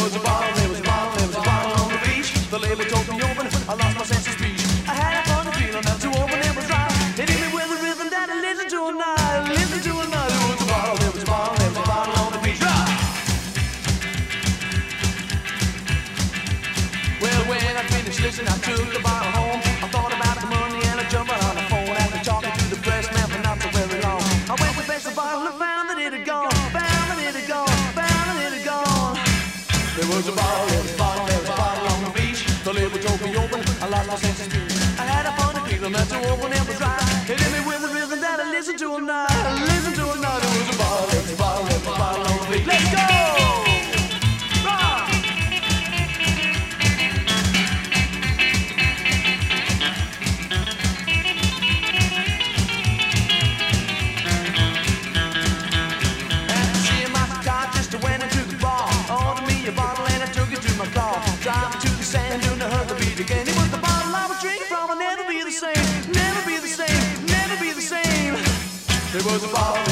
was a bottle, there was a bottle, there was a bottle on the beach. The label told me open, I lost my sense of speech. I had a funny feeling that to open it was right. It hit me with a rhythm that I listened to a night, listened to a night. There was a bottle, there was a bottle, there was a bottle on the beach. Right. Well, when I finished listening, I took the bottle home. I thought about the money and I jumped on the phone after talking to the press man for not so very long. I went to fetch the bottle and found that it had gone, found that it had gone, found that it had gone. There was a bottle, there was a bottle, there was a bottle on the beach. The lid was open, open, I lost my sense of speech. I had a funny feeling that to open it was right. It hit me with a rhythm that I listened to a night, listened to a night. There was a bottle, there was a bottle, there was a bottle on the beach. Let's go! Driving to the sand, doing the hurt beat again. It was the bottle I was drinking from. I'll never be the same, never be the same, never be the same. It was a bottle.